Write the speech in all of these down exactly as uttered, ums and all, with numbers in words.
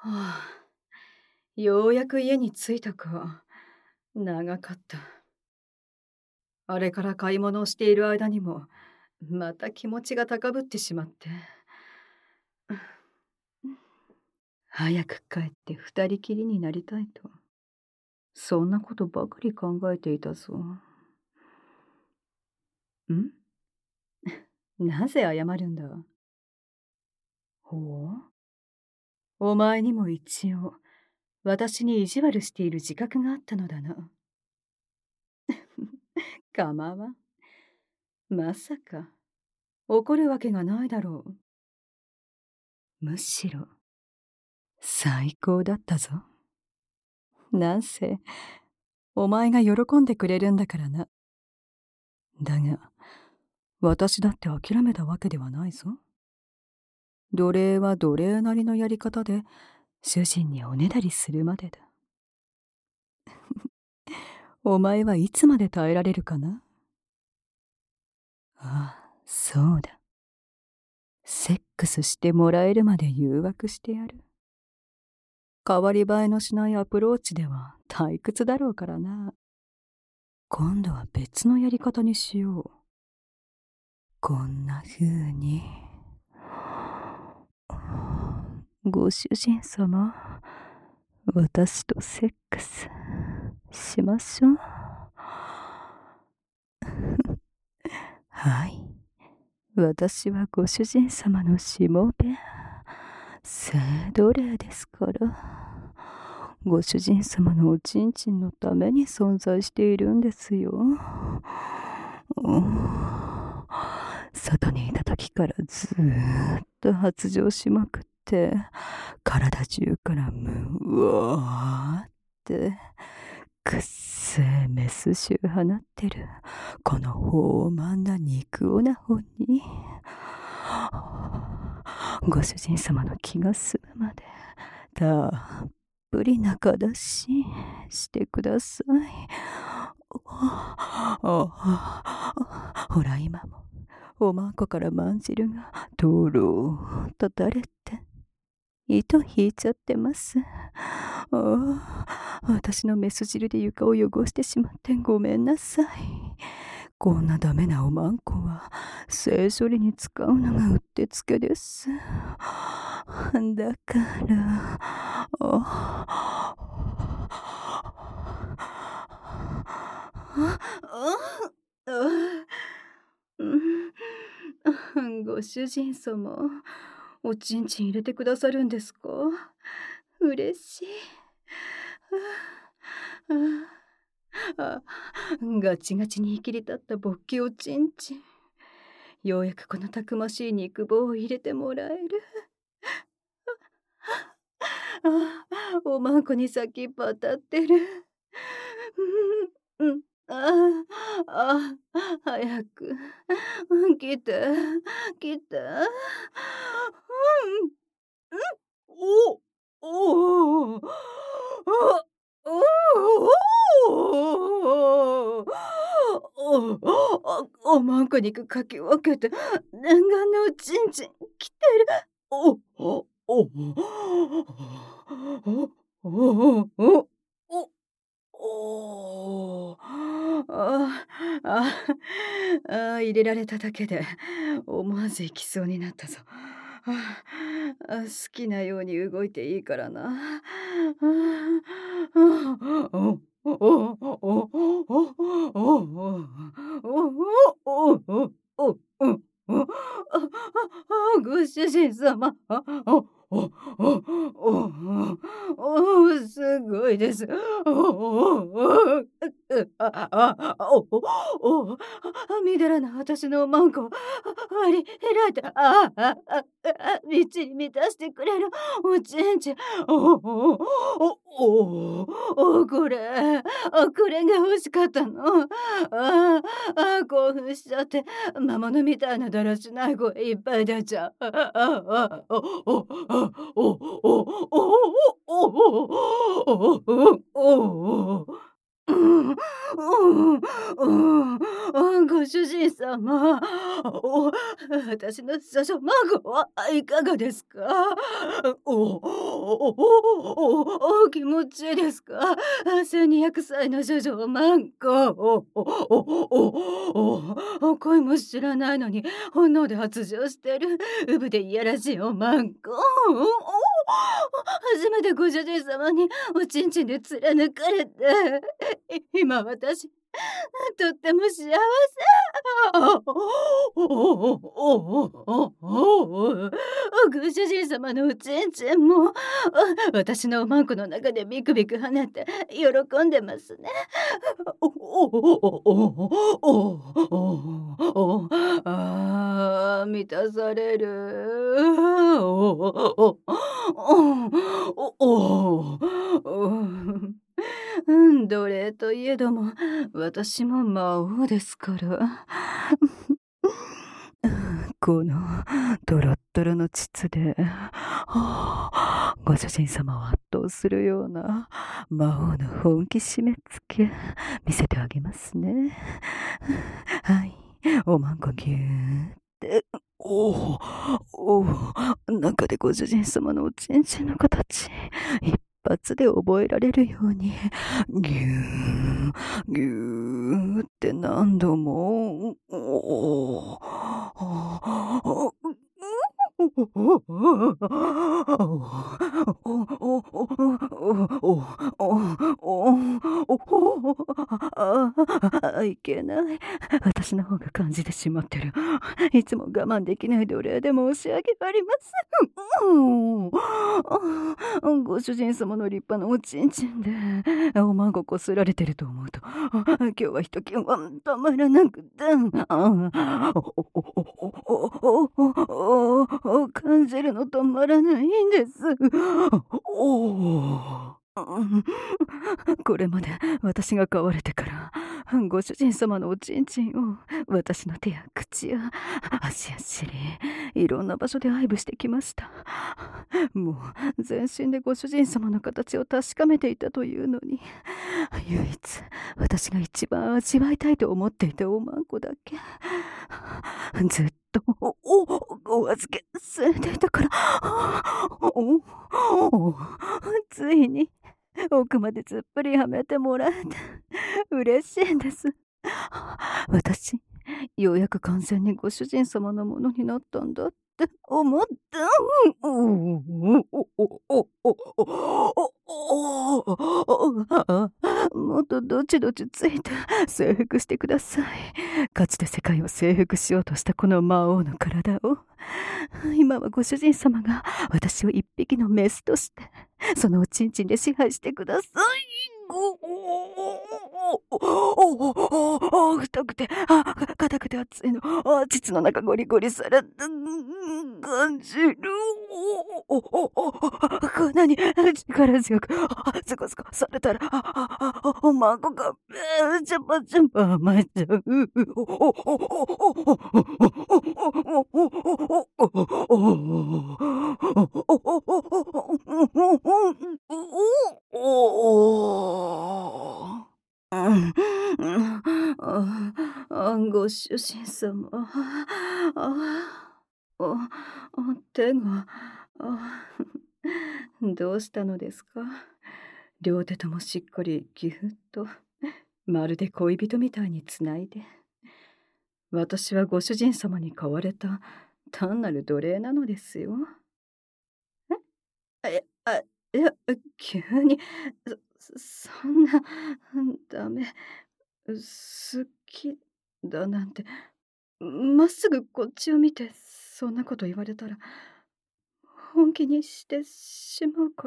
はあ、ようやく家に着いたか。長かった。あれから買い物をしている間にも、また気持ちが高ぶってしまって。早く帰って二人きりになりたいと。そんなことばかり考えていたぞ。んなぜ謝るんだ。ほう。お前にも一応、私に意地悪している自覚があったのだな。構わん。まさか、怒るわけがないだろう。むしろ、最高だったぞ。なんせ、お前が喜んでくれるんだからな。だが、私だって諦めたわけではないぞ。奴隷は奴隷なりのやり方で、主人におねだりするまでだ。お前はいつまで耐えられるかな。ああ、そうだ。セックスしてもらえるまで誘惑してやる。代わり映えのしないアプローチでは退屈だろうからな。今度は別のやり方にしよう。こんな風に。ご主人様、私とセックスしましょう。はい。私はご主人様のしもべ、性奴隷ですから。ご主人様のおちんちんのために存在しているんですよ。うん、外にいた時からずーっと発情しまくって、体中からむわーってくっせえメス臭放ってるこの豊満な肉オナホにご主人様の気が済むまでたっぷり中出ししてください。ほら今もおまんこからまん汁がとろーっと垂れて糸引いちゃってます。ああ、私のメス汁で床を汚してしまってごめんなさい。こんなダメなおまんこは性処理に使うのがうってつけです。だからあご主人様、おちんちん入れてくださるんですか。嬉しい。ああガチガチに切り立った勃起おちんちん。ようやくこのたくましい肉棒を入れてもらえる。ああ、おまんこに先っぽ当たってる。うん、うん、ああ、あ早く、来て、来て。うん、うん、おおおあ、おおあ、おまんこ肉かき分けて、念願のおちんちん来てる。おおおおおおおおおあああ入れられただけで思わず行きそうになったぞ。ああ好きなように動いていいからな。ご主人様。おおおおおすごいです。おおああおおおみだらな私のマンコ割り開いてああああみっちり満たしてくれるおちんちんおおおおおこれあこれが欲しかったの。ああ興奮しちゃって魔物みたいなだらしない声いっぱい出ちゃう。ああおおおおおおおおうんうんうん、ご主人様、お私の少女孫はいかがですか？おお、おお、お気持ちいいですか？せんにひゃくさいの少女孫。おお、おお、恋も知らないのに本能で発情してるうぶでいやらしいおまんこ。おお、初めてご主人様におちんちんで貫かれて、今私とっても幸せ。おお、おお、おお、ご主人様のおちんちんも私のおまんこの中でビクビク跳ねて喜んでますね。おおおおおおお、ああ、満たされる。おおおおお、うん、奴隷といえども私も魔王ですから。このトロットロの膣で、ご主人様を圧倒するような魔王の本気締め付け見せてあげますね。はい、おまんこぎゅーって。おお、おお、中でご主人様のおちんちんの形一発で覚えられるようにぎゅーぎゅーって何度も。おお、いけない。私の方が感じてしまってる。いつも我慢できない奴隷で申し訳ありません。ご主人様の立派なおちんちんでおまんここすられてると思うと、今日はひときわたまらなくて、感じるの止まらないんです。おこれまで私が飼われてからご主人様のおちんちんを私の手や口や足や尻、いろんな場所で愛撫してきました。もう全身でご主人様の形を確かめていたというのに、唯一私が一番味わいたいと思っていたおまんこだけずっとおお預けされていたから、ついに奥までずっぷりはめてもらえて嬉しいんです。私、ようやく完全にご主人様のものになったんだって思った。もっとどちどちついて征服してください。かつて世界を征服しようとしたこの魔王の体を、今はご主人様が私を一匹のメスとしてそのおちんちんで支配してください。太くて硬くて熱いの、膣の中ゴリゴリされた感じる。こんなに力強くスコスコされたらおまんこがジャパジャパ甘えちゃう。ご主人様、手がどうしたのですか？両手ともしっかりぎゅっと、まるで恋人みたいにつないで。私はご主人様に飼われた単なる奴隷なのですよ。えあいや、急にそそんな、ダメ、好きだなんて、まっすぐこっちを見てそんなこと言われたら本気にしてしまうから。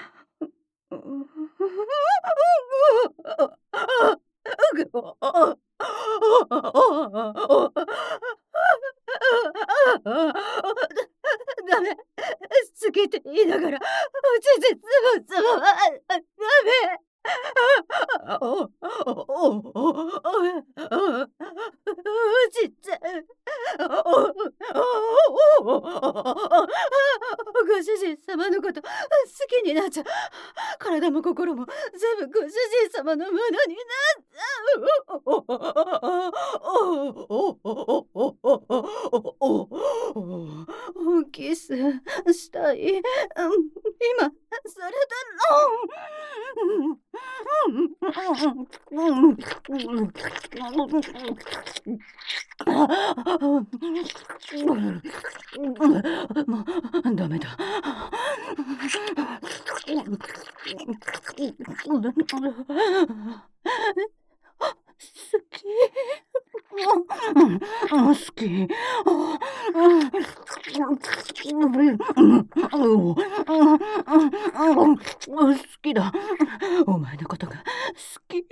ダメ、好きって言いながらおちんちんつぶつぶ、ダメ。おちっちゃい。ごご主人様のこと好きになっちゃう。体も心も全部ご主人様のものになっちゃう。おおおおおおキスしたい。うん、今それだろもうダメだ。好き。好き。好きだ。お前のことが好き。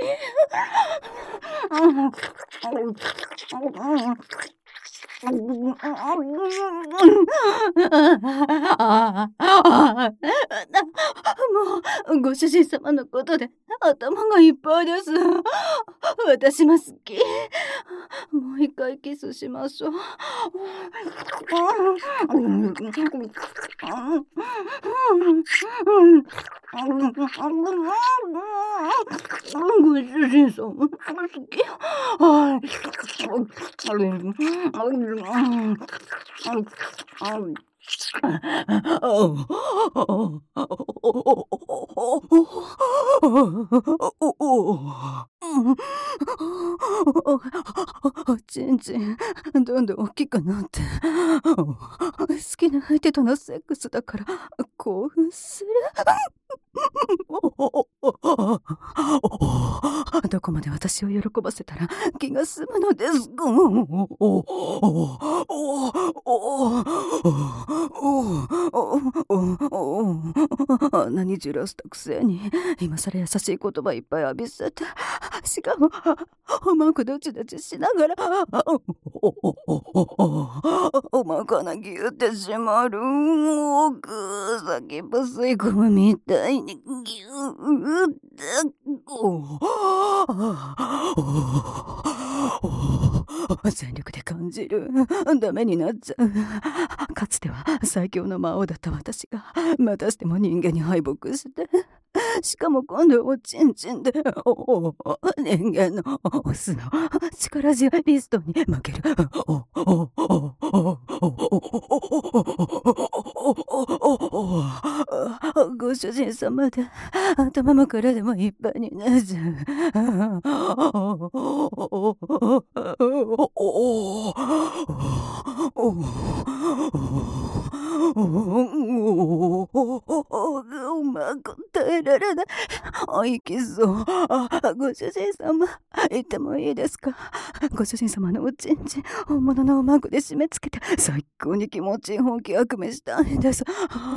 もうご主人様のことで頭がいっぱいです。私も好き。もう一回キスしましょう。ご主人様好き。おちんちんどんどん大きくなって、好きな相手とのセックスだから興奮する。どこまで私を喜ばせたら気が済むのです。あんなにじらしたくせに今さら優しい言葉いっぱい浴びせて、しかもおまんこどちどちしながらおまんこがギュってしまる。奥先っぽ吸い込むみたいにギューって全力で感じる。ダメになっちゃう。かつては最強の魔王だった私がまたしても人間に敗北して、しかも今度おちんちんで人間のオスの力強いピストンに負ける。ご主人様で頭も体もいっぱいになっちゃう。おまんこ耐えられない。あ、いきそう。あ、ご主人様、言ってもいいですか？ご主人様のおちんちん、本物のおまんこで締め付けて、最高に気持ちいい本気悪夢したいんです。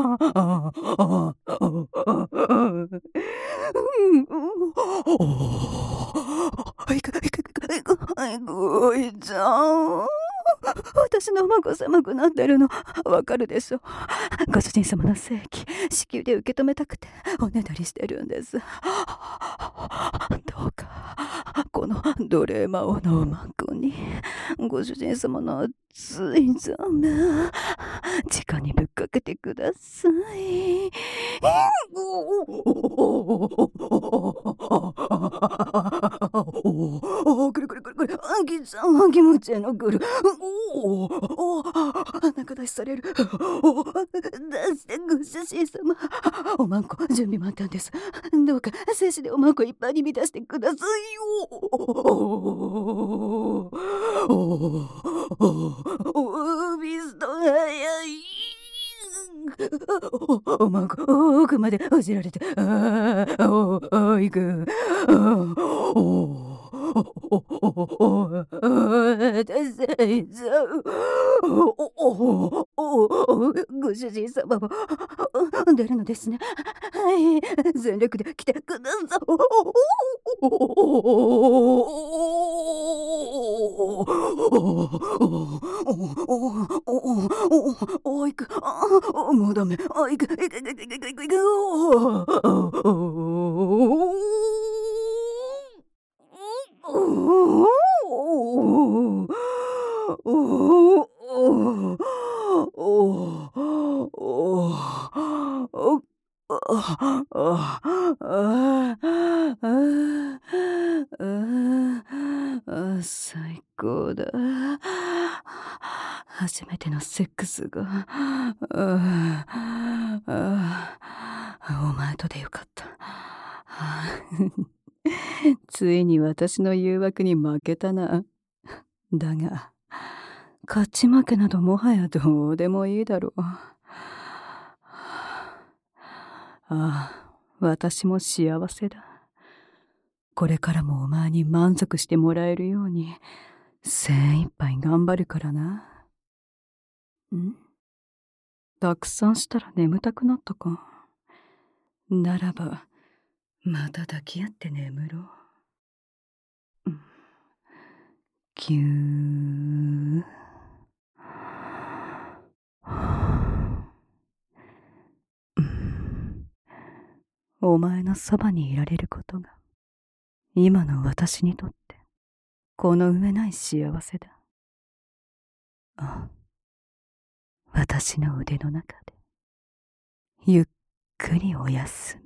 いく、いく、いく、いく、いく、いちゃん。私のおまんこ寒くなってるのわかるでしょ。ご主人様の正規子宮で受け止めたくておねだりしてるんです。どうかこの奴隷魔王のおまんこにご主人様の熱いザメ直にぶっかけてください。おお、くるくるくるくる、あきちゃん気持ちいいのくる。おお、中出しされる。お出してご主人様、おまんこ準備満タンです。どうか精子でおまんこいっぱいに満たしてくださいよ。おビスト早い。おまんこ奥までおじられて、ああ、おお、いく。おお。ご主人様も出るのですね。はい、全力で来てください。おいく、もうダメ。あ、いく、いく、いく、いく、いく、いく、いく。おおあああああ最高だ。初めてのセックスが。ああお前とでよかった。ついに私の誘惑に負けたな。だが、勝ち負けなどもはやどうでもいいだろう。ああ、私も幸せだ。これからもお前に満足してもらえるように、精一杯頑張るからな。ん？たくさんしたら眠たくなったか。ならば、また抱き合って眠ろう。ぎゅー。お前のそばにいられることが、今の私にとって、この上ない幸せだ。ああ、私の腕の中で、ゆっくりお休み。